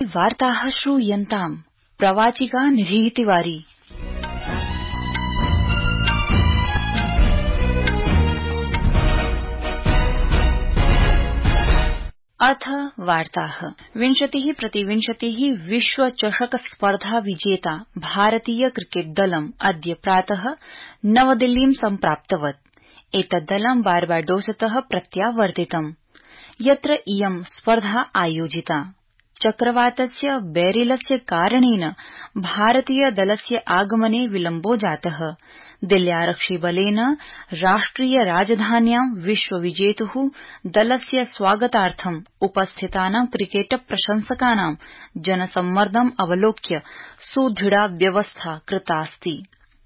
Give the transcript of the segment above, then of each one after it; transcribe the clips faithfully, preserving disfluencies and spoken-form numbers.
वार्ताः श्रूयन्ताम् प्रवाचिका निधिः तिवारी। अथ वार्ताः। विंशतिः प्रतिविंशतिः विश्व चषक स्पर्धा विजेता भारतीय क्रिकेट दलम् अद्य प्रातः नवदिल्लीं सम्प्राप्तवत्। एतद् दलं बार्बाडोसतः प्रत्यावर्तितम्, यत्र इयं स्पर्धा आयोजिता। चक्रवातस्य बैरिलस्य कारणेन भारतीय दलस्य आगमने विलम्बो जातः। दिल्ल्यारक्षिबलेन राष्ट्रिय राजधान्यां विश्वविजेतुः दलस्य स्वागतार्थम् उपस्थितानां क्रिकेट प्रशंसकानां जनसम्मर्दम् अवलोक्य सुदृढा व्यवस्था कृतास्ति।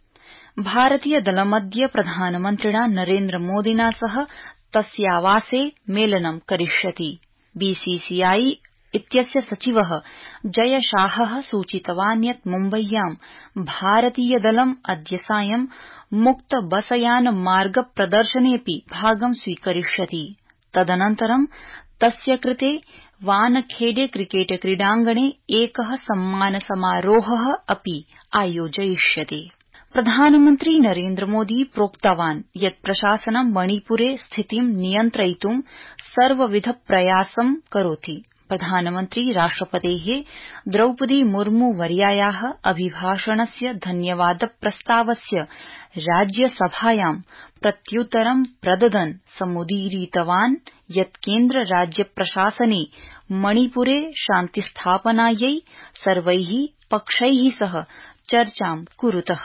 भारतीय दलमद्य प्रधानमन्त्रिणा नरेन्द्रमोदिना सह तस्यावासे मेलनं करिष्यति। बीसीसीआई इत्यस्य सचिवः जय शाहः सूचितवान् यत् मुम्बय्यां भारतीयदलम् अद्य सायं मुक्त बसयान मार्ग प्रदर्शनेऽपि भागं स्वीकरिष्यति। तदनन्तरं तस्य कृते वानखेडे क्रिकेट क्रीडाङ्गणे एकः सम्मान समारोहः अपि आयोजयिष्यते। प्रधानमन्त्री नरेन्द्रमोदी प्रोक्तवान् यत् प्रशासनं मणिपुरे स्थितिं नियन्त्रयितुं सर्वविध प्रयासं करोति। प्रधानमन्त्री राष्ट्रपतेः द्रौपदी मुर्मू वर्यायाः अभिभाषणस्य धन्यवाद प्रस्तावस्य राज्यसभायां प्रत्युत्तरं प्रददन् समुदीरितवान् यत् केन्द्र राज्य प्रशासने मणिपुरे शान्तिस्थापनायै सर्वैः पक्षैः सह चर्चां कुरुतः।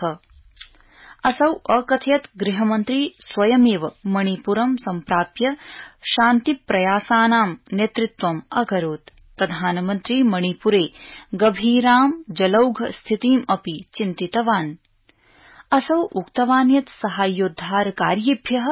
असौ अकथयत् गृहमन्त्री स्वयमेव मणिपुरं सम्प्राप्य शान्तिप्रयासानां नेतृत्वम् अकरोत्। प्रधानमन्त्री मणिपुरे गभीरां जलौघ स्थितिम् अपि चिन्तितवान्। असौ उक्तवान् यत् साहाय्योद्धारकार्येभ्यः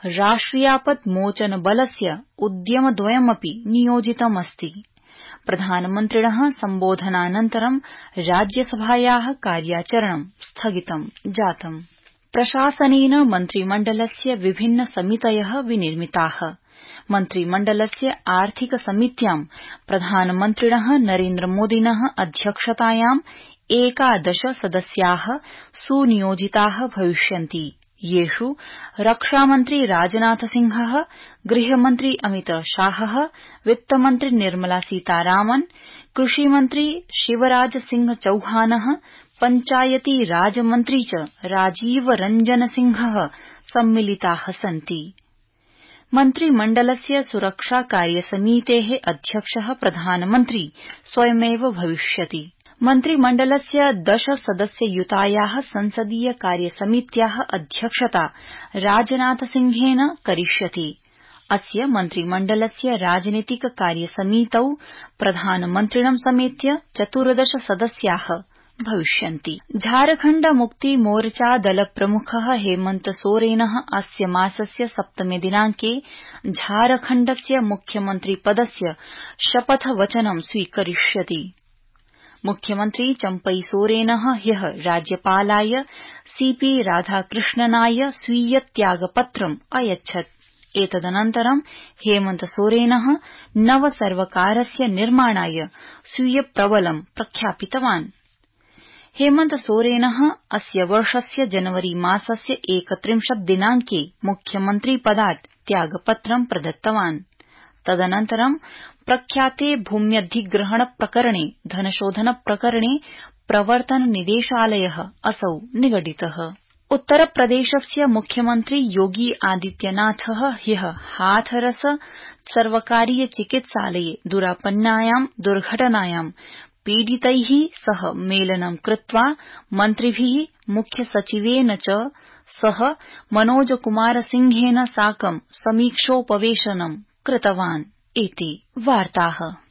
राष्ट्रियापद्मोचन बलस्य उद्यमद्वयमपि नियोजितमस्ति। प्रधानमन्त्रिणः सम्बोधनानन्तरं राज्यसभायाः कार्याचरणं स्थगितं जातम्। प्रशासनेन मन्त्रिमण्डलस्य विभिन्न समितयः विनिर्मिताः। मन्त्रिमण्डलस्य आर्थिक समित्यां प्रधानमन्त्रिणः नरेन्द्रमोदिनः अध्यक्षतायाम् एकादश सदस्याः सुनियोजिताः भविष्यन्ति, येषु रक्षामन्त्री राजनाथसिंहः, गृहमन्त्री अमितशाहः, वित्तमन्त्री निर्मला सीतारामन्, कृषिमन्त्री शिवराज सिंह चौहानः, पञ्चायती राजमन्त्री च राजीव रंजन सिंहः सम्मिलिताः सन्ति। मन्त्रिमण्डलस्य सुरक्षा कार्यसमितेः अध्यक्षः प्रधानमन्त्री स्वयमेव भविष्यति। मन्त्रिमण्डलस्य दश सदस्ययुतायाः संसदीय कार्यसमित्याः अध्यक्षता राजनाथसिंहेन करिष्यति। अस्य मन्त्रिमण्डलस्य राजनीतिक कार्यसमितौ प्रधानमन्त्रिणं समेत्य चतुर्दश सदस्याः भविष्यन्ति। झारखण्ड मुक्ति मोर्चा दल प्रमुखः हेमन्त सोरेनः अस्य मासस्य सप्तमे दिनाङ्के झारखण्डस्य मुख्यमन्त्री पदस्य शपथवचनं स्वीकरिष्यति। मुख्यमन्त्री चम्पई सोरेनः ह्यः राज्यपालाय सीपी राधाकृष्णनाय स्वीय त्यागपत्रम् अयच्छत्। एतदनन्तरं हेमन्त सोरेनः नव सर्वकारस्य निर्माणाय स्वीय प्रबलं प्रख्यापितवान्। हेमन्त सोरेनः अस्य वर्षस्य जनवरी मासस्य एकत्रिंशत् दिनाङ्के मुख्यमन्त्री पदात् त्यागपत्रं प्रदत्तवान्। तदनन्तरं प्रख्याते भूम्यधिग्रहण प्रकरणे धनशोधन प्रकरणे प्रवर्तन निदेशालयः असौ निगडितः। उत्तरप्रदेशस्य मुख्यमन्त्री योगी आदित्यनाथः ह्यः हाथरस सर्वकारीय चिकित्सालये दुरापन्नायां दुर्घटनायां पीडितैः सह मेलनं कृत्वा मन्त्रिभिः मुख्यसचिवेन च सह मनोज कुमार सिंहेन साकं समीक्षोपवेशनं कृतवान्। इति वार्ताः।